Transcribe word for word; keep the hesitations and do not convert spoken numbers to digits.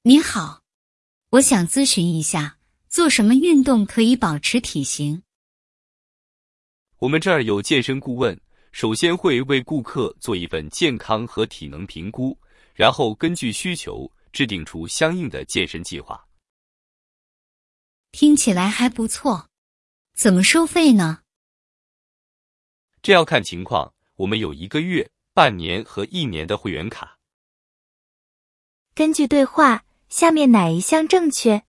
你好，我想咨询一下，做什么运动可以保持体型？ 我们这儿有健身顾问，首先会为顾客做一份健康和体能评估，然后根据需求制定出相应的健身计划。 听起来还不错，怎么收费呢？ 这要看情况，我们有一个月、半年和一年的会员卡。 根据对话，下面哪一项正确？